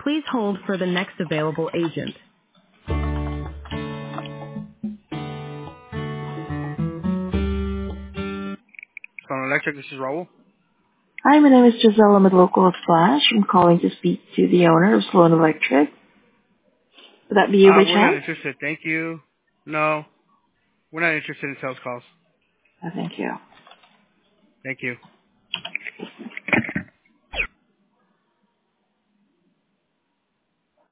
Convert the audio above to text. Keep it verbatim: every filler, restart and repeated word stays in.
Please hold for the next available agent. Sound Electric, this is Raul. Hi, my name is Gisela with Local Flash. I'm calling to speak to the owner of Sloan Electric. Would that be you Uh, by we're not chance? interested. Thank you. No, we're not interested in sales calls. Oh, thank you. Thank you.